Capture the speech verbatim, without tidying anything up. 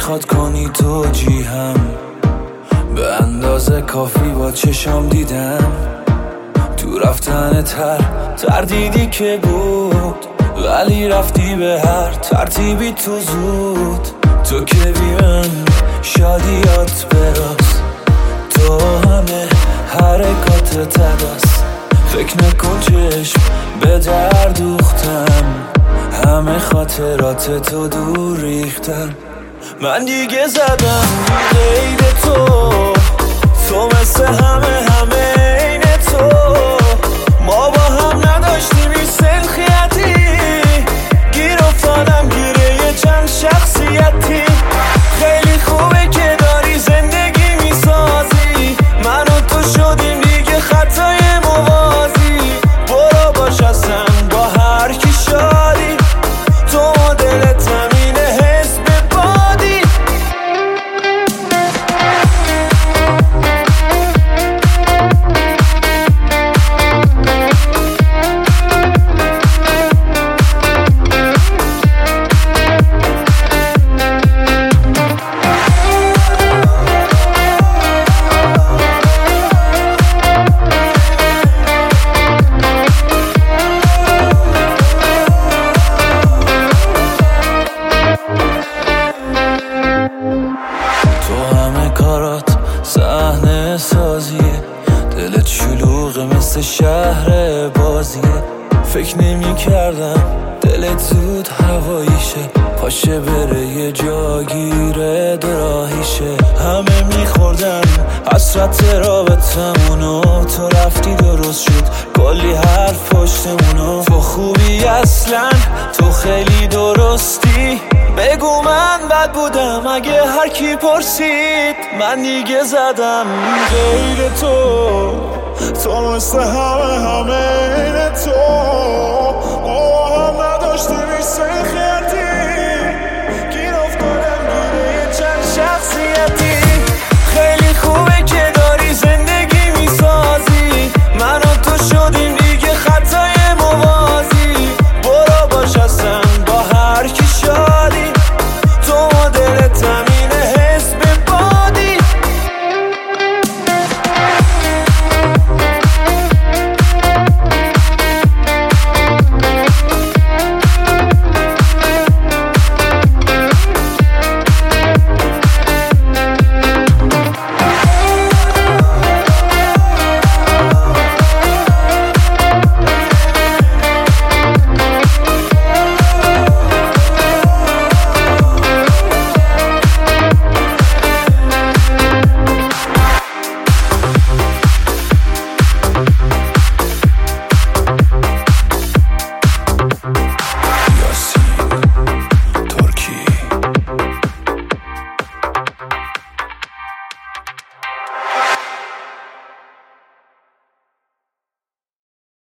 میخواد کنی توجیهم، به اندازه کافی با چشام دیدم. تو رفتن تر تردیدی که بود، ولی رفتی به هر ترتیبی تو زود. تو که بی من شادیات براست، تو همه حرکات تبست. فکر نکن چشم به در دوختم، همه خاطرات تو دور ریختم. من دیگه زدم غیر تو، تو مثل همه همه این تو. ما با هم نداشتیم این سلخیتی، گیر افتادم گیره یه چند شخصیتی. خیلی خوبه که داری زندگی میسازی، من و تو شدیم دیگه خطای موازی. برو باش اصلا با هر کی شادی، تو دلت همینه حس به بادی. تو همه کارات صحنه سازیه، دلت شلوغه مثل شهر بازیه. فکر نمی کردم دلت زود هواییشه، پاشه بره یه جا گیره دوراهیشه. همه میخوردن حسرت رابطمونو، تو رفتی درست شد کلی حرف پشتمونو. تو خوبی اصلا، تو خیلی درستی، بگو من بد بودم اگه هر کی پرسید. من دیگه زدم غیر تو، تو مثل همه همه این تو.